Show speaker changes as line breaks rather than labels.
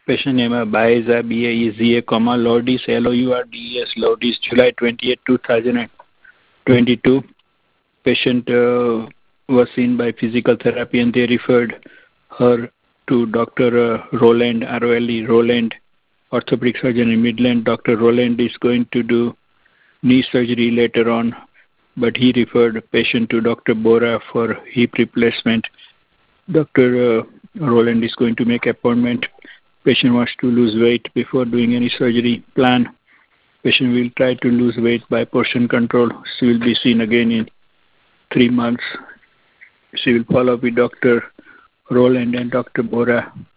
Patient name Baeza, B-A-E-Z-A, Lourdes, L-O-U-R-D-E-S, Lourdes, July 28, 2022. Patient was seen by physical therapy and they referred her to Dr. Roland, R-O-L-E, Roland, orthopedic surgeon in Midland. Dr. Roland is going to do knee surgery later on, but he referred patient to Dr. Bora for hip replacement. Dr. Roland is going to make appointment. Patient wants to lose weight before doing any surgery plan. Patient will try to lose weight by portion control. She will be seen again in 3 months. She will follow with Dr. Roland and Dr. Bora